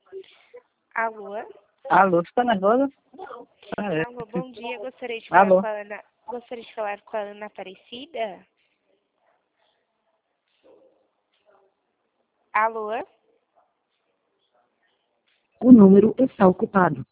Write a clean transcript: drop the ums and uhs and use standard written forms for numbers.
Alô? Alô, você tá nervosa? Alô, bom dia. Gostaria de Alô? falar com a Ana. Gostaria de falar com a Ana Aparecida? Alô? O número está ocupado.